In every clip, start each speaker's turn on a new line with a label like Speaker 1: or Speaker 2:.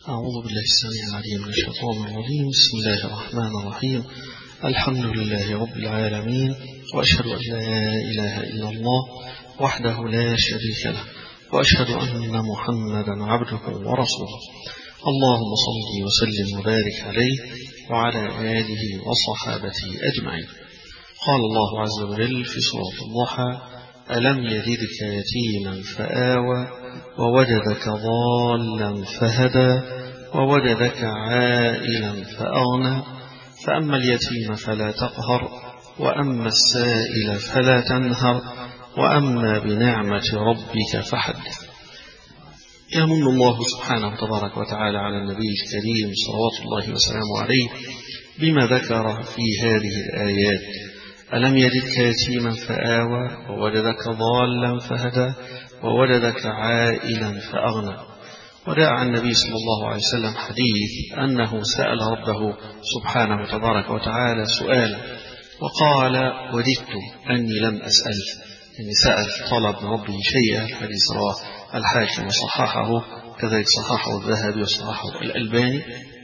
Speaker 1: أعوذ بالله السميع العليم من الشيطان الرجيم. بسم الله الرحمن الرحيم. الحمد لله رب العالمين، وأشهد أن لا إله إلا الله وحده لا شريك له، وأشهد أن محمدا عبده ورسوله. اللهم صل وسلم وبارك عليه وعلى آله وصحابته أجمعين. قال الله عز وجل في سورة الضحى: ألم يجدك يتيما فآوى ووجدك ضالا فهدى ووجدك عائلا فأغنى فأما اليتيم فلا تقهر وأما السائل فلا تنهر وأما بنعمة ربك فحدث. يمن الله سبحانه تبارك وتعالى على النبي الكريم صلوات الله وسلامه عليه بما ذكر في هذه الآيات: ألم يجدك يتيما فآوى ووجدك ضالا فهدى ووجدك عائلا فأغنى. وداع عن النبي صلى الله عليه وسلم حديث أنه سأل ربه سبحانه تبارك وتعالى سؤالا وقال: وددت أني لم أسأل. يعني سأل طلب من ربه شيئا. الحديث رواه الحاكم وصححه، كذلك صححه الذهبي وصححه الألباني.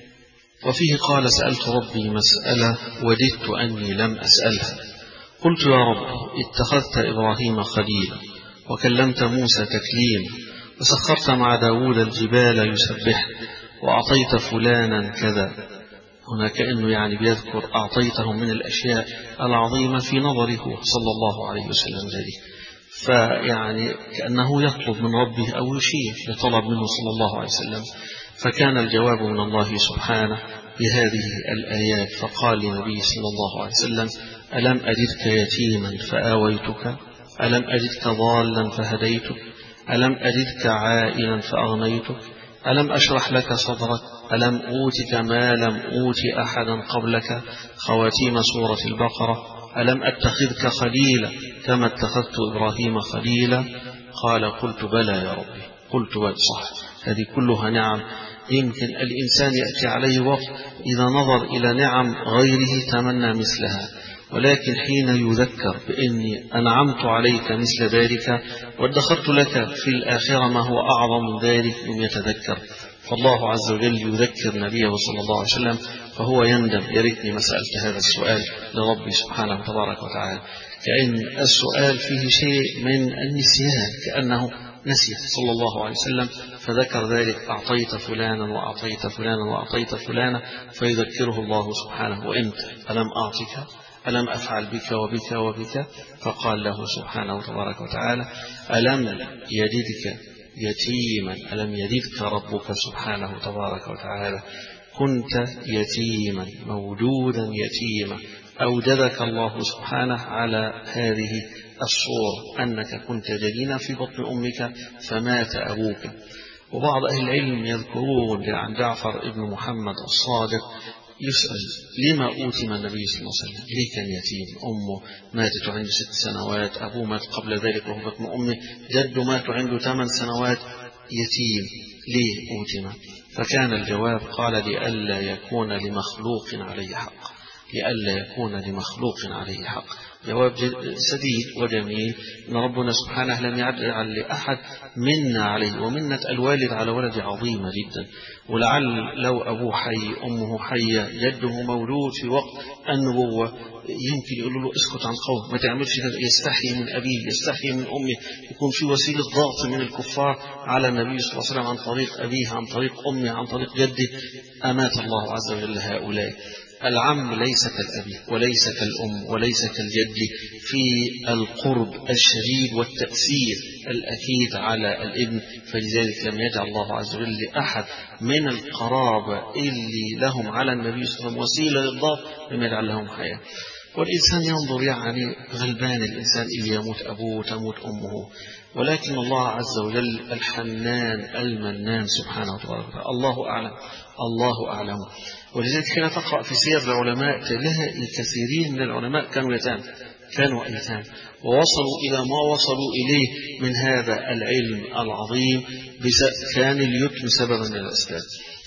Speaker 1: وفيه قال: سألت ربي مسألة وددت أني لم أسألها. قلت: يا رب، اتخذت إبراهيم خليلا وكلمت موسى تكليما وسخرت مع داود الجبال يسبح وأعطيت فلانا كذا. هنا كأنه يعني بيذكر أعطيته من الأشياء العظيمة في نظره صلى الله عليه وسلم ذلك، فيعني كأنه يطلب من ربه أو يشير لطلب منه صلى الله عليه وسلم. فكان الجواب من الله سبحانه بهذه الآيات، فقال لنبي صلى الله عليه وسلم: ألم أجدك يتيما فآويتك، ألم أجدك ضالا فهديتك، ألم أجدك عائلا فأغنيتك، ألم أشرح لك صدرك، ألم أوتك ما لم أوت أحدا قبلك، خواتيم سورة البقرة، ألم أتخذك خليلا كما اتخذت إبراهيم خليلا. قال: قلت بلى يا ربي، قلت بلى. صح، هذه كلها نعم يمكن الإنسان يأتي عليه وقت إذا نظر إلى نعم غيره تمنى مثلها، ولكن حين يذكر بإني أنعمت عليك مثل ذلك وادخرت لك في الآخرة ما هو أعظم من ذلك يتذكر. فالله عز وجل يذكر نبيه صلى الله عليه وسلم فهو يندم: يا ريتني ما سألت هذا السؤال لربي سبحانه تبارك وتعالى. كأن السؤال فيه شيء من النسيان، كأنه نسي صلى الله عليه وسلم فذكر ذلك: أعطيت فلانا وأعطيت فلانا وأعطيت فلانا، فيذكره الله سبحانه: وأنت ألم أعطك، ألم أفعل بك وبك وبك؟ فقال له سبحانه تبارك وتعالى: ألم يجدك يتيما، ألم يجدك ربك سبحانه تبارك وتعالى كنت يتيما موجودا يتيما. أوجدك الله سبحانه على هذه الصورة، أنك كنت جنينا في بطن أمك فمات أبوك. وبعض أهل العلم يذكرون عن جعفر ابن محمد الصادق يسأل: لما أوتم النبي صلى الله عليه وسلم؟ ليه كان يتيم؟ أمه ماتت عنده 6 سنوات، أبوه مات قبل ذلك وهو بطن أمه، جده مات عنده 8 سنوات، يتيم، ليه أوتم؟ فكان الجواب: قال: لئلا يكون لمخلوق عليه حق، لئلا يكون لمخلوق عليه حق. جواب سديد وجميل، ان ربنا سبحانه لم يجعل لأحد منا عليه، ومنة الوالد على ولد عظيمة جدا. ولعل لو أبوه حي أمه حية جده موجود في وقت النبوة يمكن يقول له: اسكت عن قوم، ما تعملش كذا، يستحي من أبيه يستحي من أمه، يكون في وسيلة ضغط من الكفار على النبي صلى الله عليه وسلم عن طريق أبيه، عن طريق أمه، عن طريق جده. أمات الله عز وجل هؤلاء. العم ليس كالأب وليس كالأم وليس كالجد في القرب الشديد والتأثير الأكيد على الابن، فلذلك لم يجعل الله عز وجل لأحد من القرابة اللي لهم على النبي صلى الله عليه وسلم وسيلة للضغط، لم يجعل لهم حياة. والإنسان ينظر يعني غلبان الإنسان اللي يموت أبوه وتموت أمه، ولكن الله عز وجل الحنان المنان سبحانه وتعالى. الله أعلم، الله أعلم. ولذلك حين تقرأ في سير العلماء تلاقي كثيرين من العلماء كانوا يتامى، كانوا أيتام، ووصلوا إلى ما وصلوا إليه من هذا العلم العظيم كان اليتم سببا من الأسباب.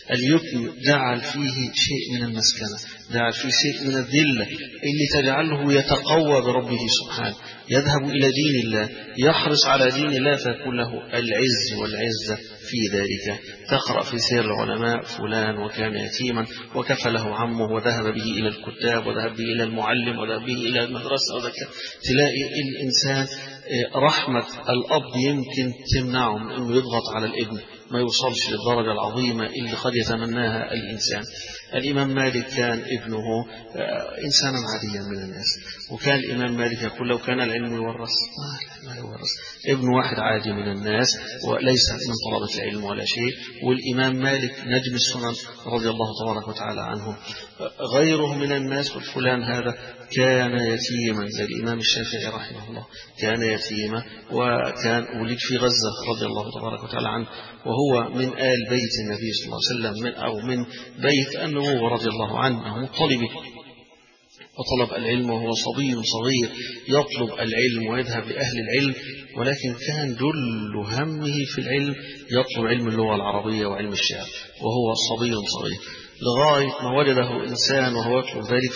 Speaker 1: اليتم جعل فيه شيء من المسكنة، جعل فيه شيء من الذلة اللي تجعله يتقوى بربه سبحانه، يذهب إلى دين الله، يحرص على دين الله، فيكون له العز والعزة في ذلك. تقرأ في سير العلماء فلان وكان يتيما وكفله عمه وذهب به إلى الكتاب وذهب به إلى المعلم وذهب به إلى المدرسة وذلك. تلاقي الإنسان رحمة الأب يمكن تمنعه من أنه يضغط على الابن، ما يوصلش للدرجة العظيمة اللي قد يتمناها الإنسان. الإمام مالك كان ابنه إنسانا عاديا من الناس، وكان الإمام مالك يقول لو كان العلم يورث ما يورث، ابن واحد عادي من الناس وليس من طلبة العلم ولا شيء. والإمام مالك نجم السنن رضي الله تبارك وتعالى عنه. غيره من الناس والفلان هذا كان يتيما زي الإمام الشافعي رحمه الله، كان يتيما وكان ولد في غزة رضي الله تبارك وتعالى عنه، وهو من آل بيت النبي صلى الله عليه وسلم أو من بيت النبوة رضي الله عنه، طلب وطلب العلم وهو صبي صغير يطلب العلم ويذهب لأهل العلم، ولكن كان جل همه في العلم يطلب علم اللغة العربية وعلم الشعر وهو صبي صغير، لغاية ما وجده إنسان وهو يطلب ذلك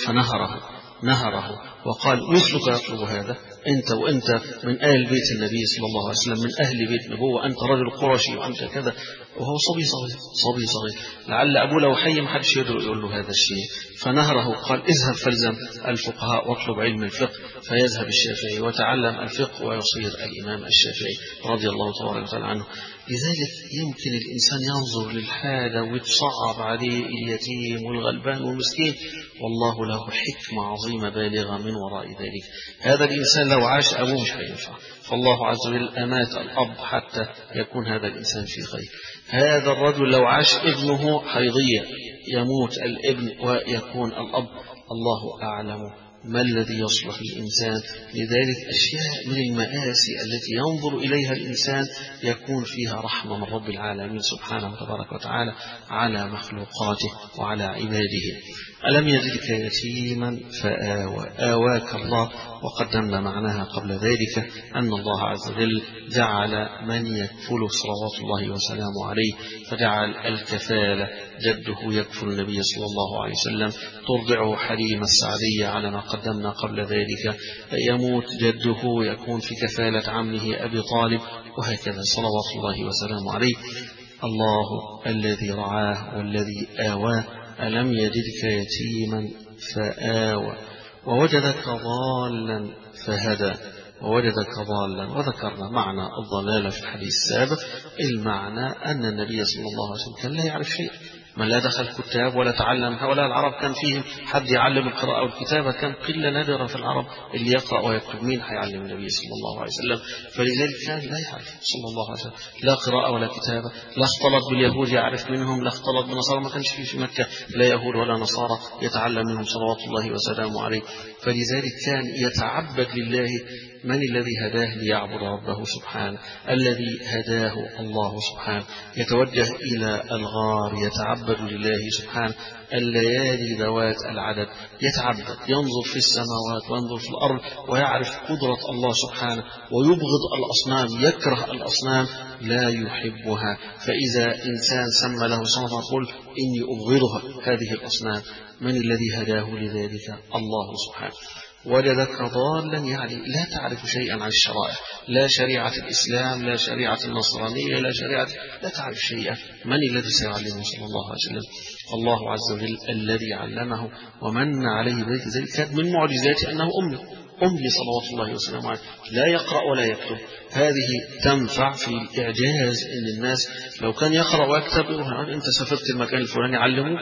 Speaker 1: فنهره وقال مثلك يطلب هذا، وأنت من أهل بيت النبي صلى الله عليه وسلم، من أهل بيت نبوة، أنت رجل قرشي وأنت كذا، وهو صبي صغير لعل أبوه لو حي محدش يقدر يقول له هذا الشيء. فنهره قال اذهب فالزم الفقهاء واطلب علم الفقه، فيذهب الشافعي وتعلم الفقه ويصير الإمام الشافعي رضي الله تبارك وتعالى عنه. لذلك يمكن الإنسان ينظر للحالة ويتصعب عليه اليتيم والغلبان والمسكين، والله له حكمة عظيمة بالغة من وراء ذلك. هذا الإنسان لو عاش أبوه مش هينفع، فالله عز وجل أمات الأب حتى يكون هذا الإنسان في خير. هذا الرجل لو عاش ابنه هيضيع، يموت الابن ويكون الأب. الله أعلم ما الذي يصلح للإنسان. لذلك أشياء من المآسي التي ينظر إليها الإنسان يكون فيها رحمة من رب العالمين سبحانه وتبارك وتعالى على مخلوقاته وعلى عباده. ألم يجدك يتيما فآوى، آواك الله. وقدمنا معناها قبل ذلك أن الله عز وجل جعل من يكفل صلوات الله وسلامه عليه، فجعل الكفالة جده يكفل النبي صلى الله عليه وسلم، ترضعه حليمة السعدية على ما قدمنا قبل ذلك، يموت جده يكون في كفالة عمه أبي طالب، وهكذا صلوات الله وسلامه عليه. الله الذي رعاه والذي آواه. ألم يجدك يتيما فآوى ووجدك ضالا فهدى ووجدك ضالا. وذكرنا معنى الضلالة في الحديث السابق. المعنى أن النبي صلى الله عليه وسلم كان لا يعرف شيء، من لا دخل كتاب ولا تعلم. هؤلاء العرب كان فيهم حد يعلم القراءة والكتابة، كان قلة نادرة في العرب اللي يقرأ ويكتب. مين هيعلم النبي صلى الله عليه وسلم؟ فلذلك كان لا يعرف صلى الله عليه وسلم لا قراءة ولا كتابة، لا اختلط باليهود يعرف منهم، لا اختلط بالنصارى، ما كانش في مكة لا يهود ولا نصارى يتعلم منهم صلوات الله وسلامه عليه. فلذلك كان يتعبد لله. من الذي هداه ليعبد ربه سبحانه؟ الذي هداه الله سبحانه. يتوجه إلى الغار يتعبد لله سبحانه، الليالي ذوات العدد يتعبد، ينظر في السماوات وينظر في الأرض ويعرف قدرة الله سبحانه، ويبغض الأصنام، يكره الأصنام لا يحبها. فإذا إنسان سمى له صنما قل إني أبغضها هذه الأصنام. من الذي هداه لذلك؟ الله سبحانه. وجدك ضالا يعني لا تعرف شيئا عن الشرائع، لا شريعة الإسلام، لا شريعة النصرانية، لا تعرف شيئا. من الذي سيعلمه صلى الله عليه وسلم؟ الله عز وجل الذي علمه ومن عليه بذلك. كانت من معجزاته أنه أمي صلوات الله وسلامه عليه، لا يقرأ ولا يكتب. هذه تنفع في الإعجاز، إن الناس لو كان يقرأ ويكتب أنت سافرت المكان الفلاني علموك،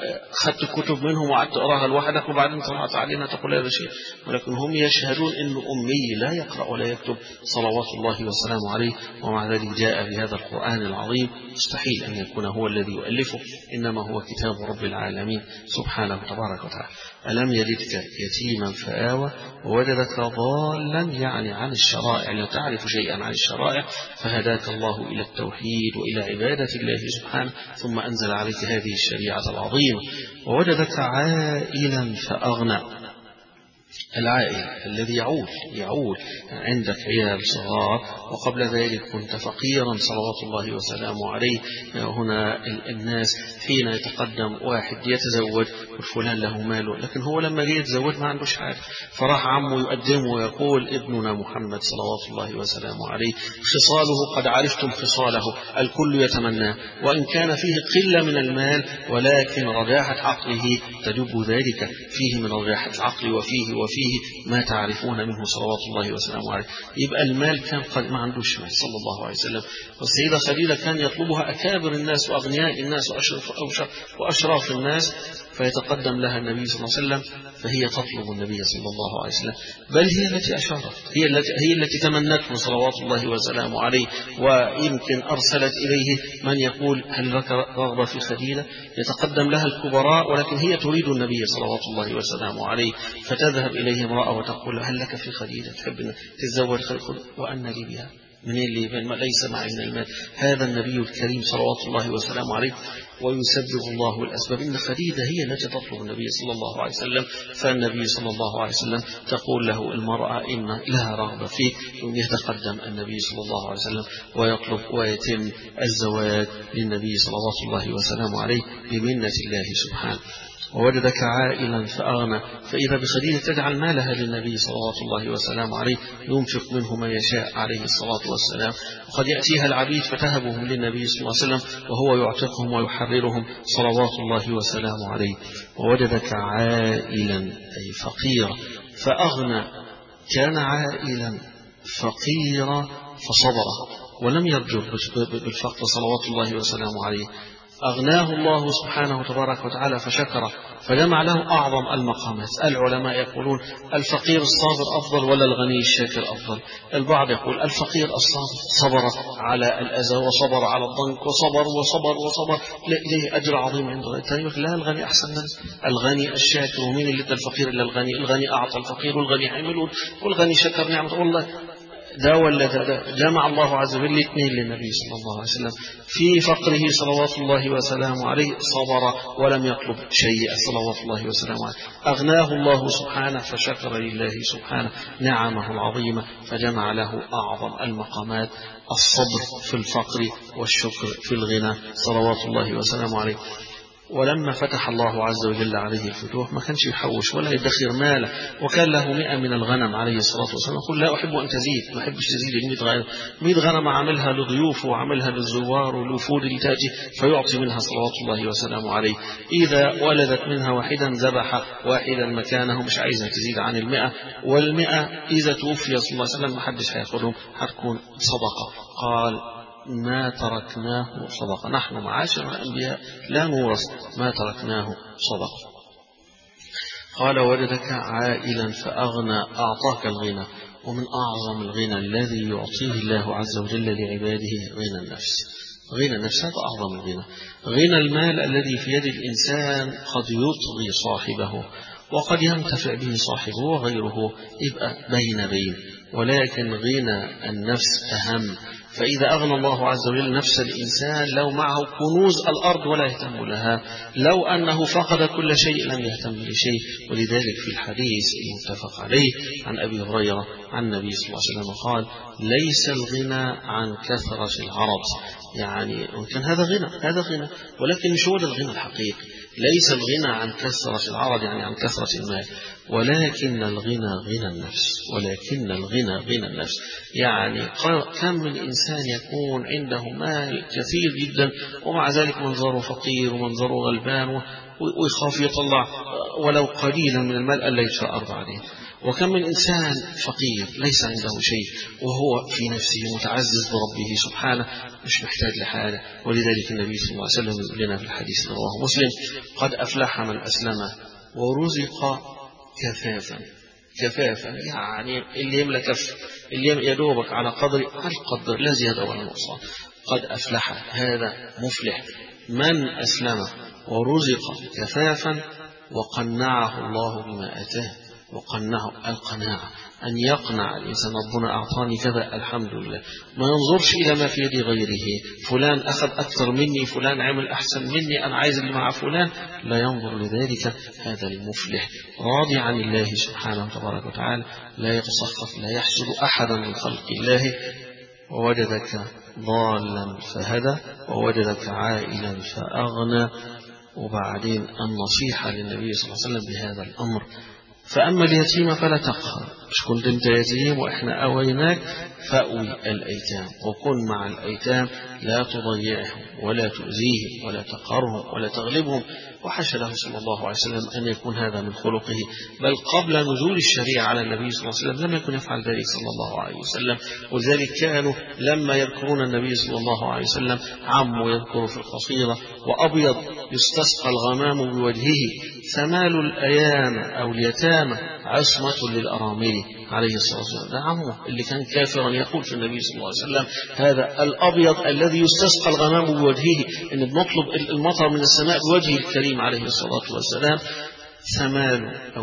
Speaker 1: خدت الكتب منهم وقعدت تقراها لوحدك وبعدين طلعت علينا تقول هذا شيء. ولكن هم يشهدون إنه أمي لا يقرأ ولا يكتب صلوات الله وسلامه عليه، ومع ذلك جاء بهذا القرآن العظيم. مستحيل أن يكون هو الذي يؤلفه، إنما هو كتاب رب العالمين سبحانه تبارك وتعالى. ألم يجدك يتيما فآوى ووجدك ضالا يعني عن الشرائع، لا تعرف شيئا عن الشرائع، فهداك الله إلى التوحيد وإلى عبادة الله سبحانه، ثم أنزل عليك هذه الشريعة العظيمة. ووجدك عائلا فأغنى. العائل الذي يعول عندك عيال صغار وقبل ذلك كنت فقيرا صلوات الله وسلامه عليه. هنا الناس حين يتقدم واحد يتزوج وفلان له ماله، لكن هو لما جه يتزوج ما عندوش حاجة، فراح عمه يقدمه ويقول ابننا محمد صلوات الله وسلامه عليه خصاله قد عرفتم خصاله الكل يتمناه، وإن كان فيه قلة من المال ولكن رجاحة عقله تجب ذلك، فيه من رجاحة العقل وفيه ما تعرفون منه صلوات الله وسلامه عليه. يبقى المال كان قد ما عندوش مال صلى الله عليه وسلم. والسيدة خديجة كان يطلبها أكابر الناس وأغنياء الناس وأشراف الناس، فيتقدم لها النبي صلى الله عليه وسلم فهي تطلب النبي صلى الله عليه وسلم، بل هي التي أشارت، هي التي تمنته صلوات الله وسلامه عليه. ويمكن أرسلت إليه من يقول هل لك رغبة في خديجة، يتقدم لها الكبراء ولكن هي تريد النبي صلوات الله وسلامه عليه، فتذهب إليه امرأة وتقول هل لك في خديجة تحب أن تتزوج خديجة؟ وأن لي بها من اللي ليس معي من المال. هذا النبي الكريم صلوات الله وسلامه عليه ويسبب الله الأسباب. إن خديجة هي التي تطلب النبي صلى الله عليه وسلم، فالنبي صلى الله عليه وسلم تقول له المرأة إن لها رغبة فيك، يتقدم النبي صلى الله عليه وسلم ويطلب ويتم الزواج للنبي صلوات الله وسلامه عليه بمنة الله سبحانه. ووجدك عائلا فأغنى، فإذا بخديجة تجعل مالها للنبي صلوات الله وسلامه عليه ينفق منه ما يشاء عليه الصلاة والسلام، وقد يأتيها العبيد فتهبهم للنبي صلى الله عليه وسلم وهو يعتقهم ويحررهم صلوات الله وسلامه عليه. ووجدك عائلا أي فقيرا فأغنى، كان عائلا فقيرا فصبر ولم يرجو بالفقر صلوات الله وسلامه عليه. أغناه الله سبحانه تبارك وتعالى فشكره فجمع له أعظم المقامات. العلماء يقولون الفقير الصابر أفضل ولا الغني الشاكر أفضل؟ البعض يقول الفقير الصابر صبر على الأذى وصبر على الضنك وصبر ليه أجر عظيم عند الله. الثاني يقول لا الغني أحسن منه، الغني الشاكر. ومين اللي ادى الفقير إلا الغني أعطى الفقير والغني حمل والغني شكر نعمة والله. ده ولا ده جمع الله عز وجل الاثنين للنبي صلى الله عليه وسلم في فقره صلوات الله وسلامه عليه، صبر ولم يطلب شيئا صلوات الله وسلامه عليه. أغناه الله سبحانه فشكر لله سبحانه نعمه العظيمة فجمع له أعظم المقامات، الصبر في الفقر والشكر في الغنى صلوات الله وسلامه عليه. ولما فتح الله عز وجل عليه الفتوح ما كانش يحوش ولا يدخر ماله، وكان له 100 من الغنم عليه الصلاة والسلام، يقول لا أحب أن تزيد، ما أحبش تزيد 100 غنم عاملها لضيوفه وعاملها للزوار والوفود اللي تأتي فيعطي منها صلوات الله وسلامه عليه. إذا ولدت منها واحدا ذبح واحدا مكانه، مش عايزها تزيد عن 100، وال100 إذا توفي صلى الله عليه وسلم ما حدش هياخدهم، هتكون صدقة. قال ما تركناه صدقة، نحن معاشر الأنبياء لا نورث ما تركناه صدقة. قال وجدك عائلا فأغنى، أعطاك الغنى، ومن أعظم الغنى الذي يعطيه الله عز وجل لعباده غنى النفس. غنى النفس هذا أعظم الغنى. غنى المال الذي في يد الإنسان قد يطغي صاحبه وقد ينتفع به صاحبه وغيره، يبقى بين، ولكن غنى النفس أهم. فإذا أغنى الله عز وجل نفس الإنسان لو معه كنوز الأرض ولا يهتم لها، لو أنه فقد كل شيء لم يهتم لشيء. ولذلك في الحديث المتفق عليه عن أبي هريرة عن النبي صلى الله عليه وسلم قال ليس الغنى عن كثرة العرض، يعني كان هذا غنى ولكن مش هو ده الغنى الحقيقي. ليس الغنى عن كثرة العرض يعني عن كثرة المال، ولكن الغنى غنى النفس. يعني كم من إنسان يكون عنده مال كثير جدا ومع ذلك منظره فقير ومنظره غلبان ويخاف يطلع ولو قليلا من المال ألا يتفأر بعدين. وكم من إنسان فقير ليس عنده شيء وهو في نفسه متعزز بربه سبحانه مش محتاج لحاجة. ولذلك النبي صلى الله عليه وسلم يقول لنا في الحديث اللي رواه مسلم قد أفلح من أسلم ورزق كفافا، يعني اللي يملك كف، اللي يدوبك على القدر لا زيادة ولا نقصان. قد أفلح، هذا مفلح من أسلم ورزق كفافا وقنعه الله بما أتاه. وقنعه القناعة، أن يقنع الإنسان ربنا أعطاني كذا الحمد لله، ما ينظرش إلى ما في يد غيره، فلان أخذ أكثر مني، فلان عمل أحسن مني، أنا عايز اللي مع فلان، لا ينظر لذلك. هذا المفلح راضي عن الله سبحانه تبارك وتعالى، لا يتسخط، لا يحسد أحدا من خلق الله. ووجدك ضالا فهدى ووجدك عائلا فأغنى. وبعدين النصيحة للنبي صلى الله عليه وسلم بهذا الأمر: فأما اليتيم فلا تقهر، مش كنت انت يتيم وإحنا أويناك، فأوي الأيتام وكن مع الأيتام، لا تضيعهم ولا تؤذيهم ولا تقهرهم ولا تغلبهم. وحاشا له صلى الله عليه وسلم أن يكون هذا من خلقه، بل قبل نزول الشريعة على النبي صلى الله عليه وسلم لم يكن يفعل ذلك صلى الله عليه وسلم. ولذلك كانوا لما يذكرون النبي صلى الله عليه وسلم عمه يذكر في القصيدة: وأبيض يستسقى الغمام بوجهه، ثمال الأيام أو اليتامى عصمة للأرامل. عليه الصلاة والسلام ده عمه اللي كان كافرا يقول في النبي صلى الله عليه وسلم: هذا الأبيض الذي يستسقى الغمام بوجهه، إن بنطلب المطر من السماء بوجهه الكريم عليه الصلاة والسلام. ثمال أو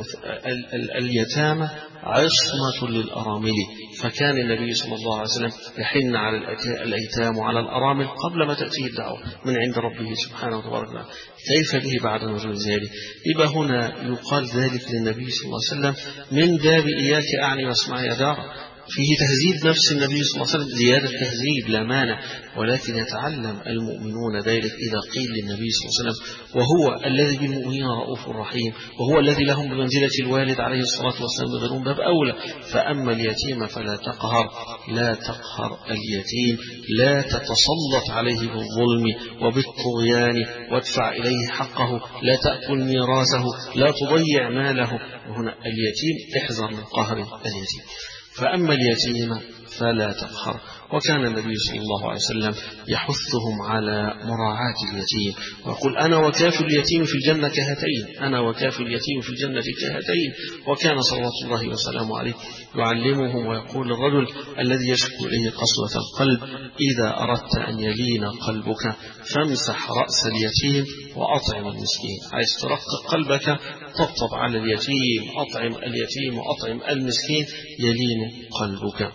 Speaker 1: اليتامى عصمة للأرامل. فكان النبي صلى الله عليه وسلم يحن على الأيتام وعلى الأرامل قبل ما تأتيه الدعوة من عند ربه سبحانه وتعالى. كيف به بعد نزول ذلك؟ يبقى هنا يقال ذلك للنبي صلى الله عليه وسلم من باب إياك أعني واسمعي يا دار، فيه تهذيب نفس النبي صلى الله عليه وسلم، زيادة تهذيب لا مانع، ولكن يتعلم المؤمنون ذلك إذا قيل للنبي صلى الله عليه وسلم وهو الذي بالمؤمنين رؤوف رحيم، وهو الذي لهم بمنزلة الوالد عليه الصلاة والسلام بغيرهم باب أولى. فأما اليتيم فلا تقهر، لا تقهر اليتيم، لا تتسلط عليه بالظلم وبالطغيان، وادفع إليه حقه، لا تأكل ميراثه، لا تضيع ماله. وهنا اليتيم احذر من قهر اليتيم. فأما اليتيم فلا تقهر. وكان النبي صلى الله عليه وسلم يحثهم على مراعاة اليتيم، ويقول: أنا وكافل اليتيم في الجنة كهاتين، أنا وكافل اليتيم في الجنة كهاتين. وكان صلوات الله وسلامه عليه يعلمهم ويقول للرجل الذي يشكو إليه قسوة القلب: إذا أردت أن يلين قلبك فامسح رأس اليتيم وأطعم المسكين. عايز ترقق قلبك، طبطب على اليتيم، أطعم اليتيم وأطعم المسكين، يلين قلبك.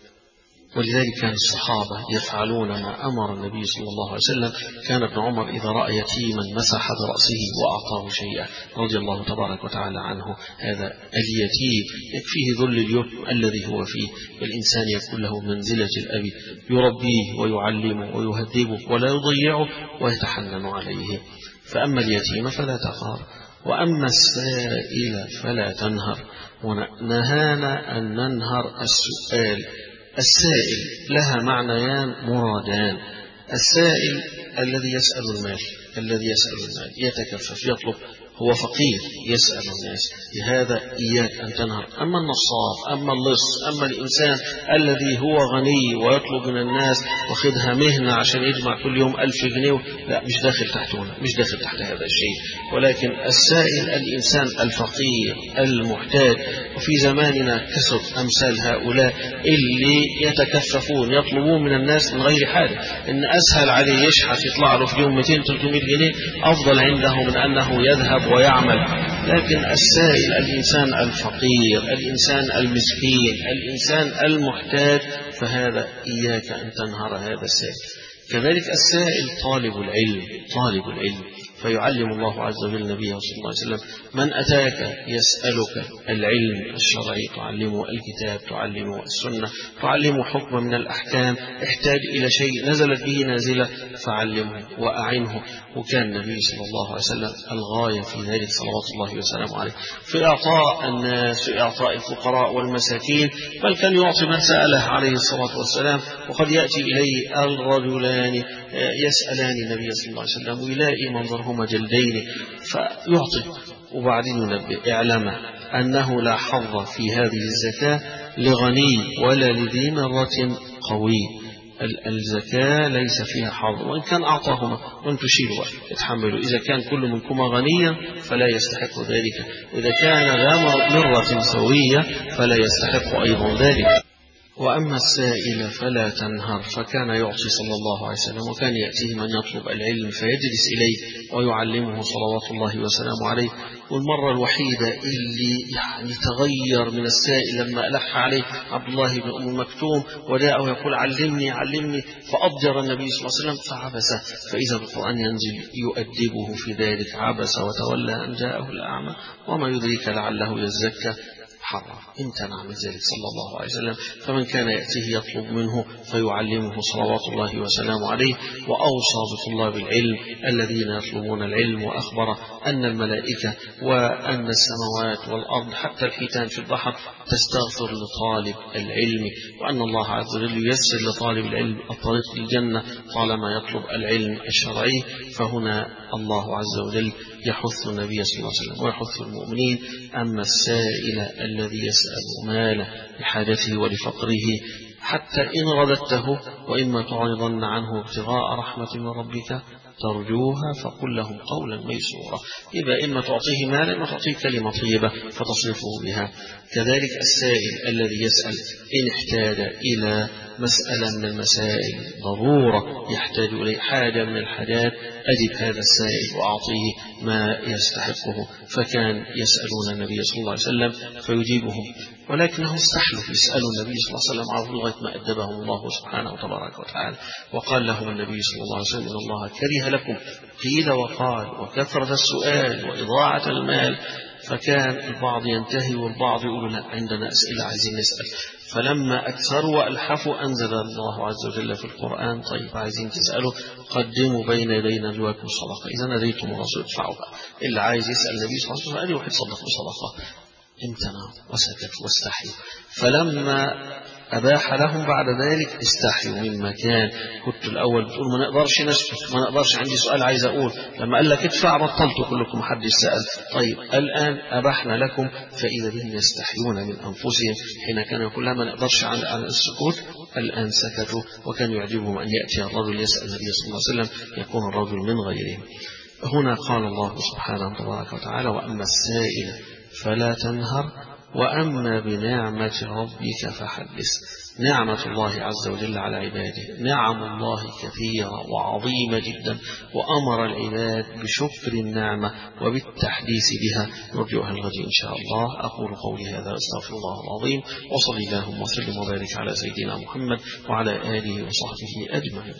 Speaker 1: ولذلك كان الصحابة يفعلون ما أمر النبي صلى الله عليه وسلم. كان ابن عمر إذا رأى يتيما مسح برأسه وأعطاه شيئا رضي الله تبارك وتعالى عنه. هذا اليتيم يكفيه ذل اليتم الذي هو فيه، والإنسان يكون له منزلة الأب، يربيه ويعلمه ويهذبه ولا يضيعه ويتحنن عليه. فأما اليتيم فلا تقهر، وأما السائل فلا تنهر. ونهانا أن ننهر السؤال. السائل لها معنيان مرادان: السائل الذي يسأل المال، الذي يسأل المال يتكفف يطلب، هو فقير يسأل الناس، لهذا إياك أن تنهر. أما النصاب، أما اللص، أما الإنسان الذي هو غني ويطلب من الناس وخدها مهنة عشان يجمع كل يوم 1000 جنيه، لا، مش داخل تحتنا، مش داخل تحت هذا الشيء. ولكن السائل الإنسان الفقير المحتاج. وفي زماننا كثر أمثال هؤلاء اللي يتكففون يطلبون من الناس من غير حاجة، إن أسهل عليه يشحت يطلع له في يوم 200-300 جنيه أفضل عنده من أنه يذهب ويعمل. لكن السائل الإنسان الفقير، الإنسان المسكين، الإنسان المحتاج، فهذا إياك أن تنهر هذا السائل. كذلك السائل طالب العلم، طالب العلم، فيعلم الله عز وجل نبيه صلى الله عليه وسلم: من أتاك يسألك العلم الشرعي تعلمه الكتاب، تعلمه السنة، تعلمه حكم من الأحكام، احتاج إلى شيء نزلت به نازلة فعلمه وأعنه. وكان النبي صلى الله عليه وسلم الغاية في ذلك صلوات الله وسلامه عليه في إعطاء الناس، في إعطاء الفقراء والمساكين، بل كان يعطي من سأله عليه الصلاة والسلام. وقد يأتي إليه الرجلان يسألان النبي صلى الله عليه وسلم ويلاقي منظرهما جلدين فيعطي، وبعدين ينبه: اعلم أنه لا حظ في هذه الزكاة لغني ولا لذي مرة قوي. الزكاة ليس فيها حظ، وإن كان أعطاهما وأن تشيروا يتحملوا. إذا كان كل منكما غنيا فلا يستحق ذلك، إذا كان ذا مرة سوية فلا يستحق أيضا ذلك. وأما السائل فلا تنهر، فكان يعطي صلى الله عليه وسلم، وكان يأتيه من يطلب العلم فيجلس إليه ويعلمه صلوات الله وسلامه عليه. والمرة الوحيدة اللي تغير من السائل لما ألح عليه عبد الله بن أم مكتوم وجاءه يقول علمني علمني، فأضجر النبي صلى الله عليه وسلم فعبس، فإذا القرآن ينزل يؤدبه في ذلك، عبس وتولى أن جاءه الأعمى وما يدريك لعله يزكى، حرم، امتنع من ذلك صلى الله عليه وسلم. فمن كان يأتيه يطلب منه فيعلمه صلوات الله وسلامه عليه. وأوصى بطلاب العلم الذين يطلبون العلم، وأخبر أن الملائكة وأن السماوات والأرض حتى الحيتان في البحر تستغفر لطالب العلم، وأن الله عز وجل ييسر لطالب العلم الطريق للجنة طالما يطلب العلم الشرعي. فهنا الله عز وجل يحث النبي صلى الله عليه وسلم ويحث المؤمنين. أما السائل الذي يسأل ماله لحاجته ولفقره، حتى إن رددته وإما تعرضن عنه ابتغاء رحمة من ربك ترجوها فقل لهم قولا ميسورا. يبقى إما تعطيه مالا إما تعطيه كلمة طيبة فتصرفه بها. كذلك السائل الذي يسأل إن احتاج إلى مسألة من المسائل ضرورة يحتاج إليه حاجة من الحاجات، أجد هذا السائل وأعطيه ما يستحقه. فكان يسألون النبي صلى الله عليه وسلم فيجيبهم، ولكنهم استحلوا يسألوا النبي صلى الله عليه وسلم على لغاية ما أدبهم الله سبحانه وتبارك وتعالى. وقال لهم النبي صلى الله عليه وسلم إن الله كره لكم قيل وقال وكثرة السؤال وإضاعة المال. فكان البعض ينتهي والبعض يقول لا عندنا أسئلة عايزين نسأل. فلما أكثروا وألحفوا أنزل الله عز وجل في القرآن طيب عايزين تسألوا قدموا بين يدي نجواكم صدقة، إذا ناديتم الرسول ادفعوا بقى. اللي عايز يسأل النبي صلى الله عليه وسلم قال واحد صدق بصدقة، امتنعوا وسكتوا واستحيوا. فلما أباح لهم بعد ذلك استحيوا مما كان. كنت الأول بتقول ما نقدرش نسكت، ما نقدرش عندي سؤال عايز أقول، لما قال لك ادفع بطلت كلكم محدش سأل. طيب الآن أباحنا لكم، فإذا بهم يستحيون من أنفسهم. حين كانوا يقول لا ما نقدرش على السكوت الآن سكتوا. وكان يعجبهم أن يأتي الرجل يسأل النبي صلى الله عليه وسلم يكون الرجل من غيرهم. هنا قال الله سبحانه تبارك وتعالى وأما السائل فلا تنهر وأما بنعمة ربك فحدث. نعمة الله عز وجل على عباده نعم الله كثيرة وعظيمة جدا، وأمر العباد بشكر النعمة وبالتحديث بها. نرجوها الغد إن شاء الله. أقول قولي هذا أستغفر الله العظيم، وصلي اللهم وسلم وبارك على سيدنا محمد وعلى آله وصحبه أجمعين.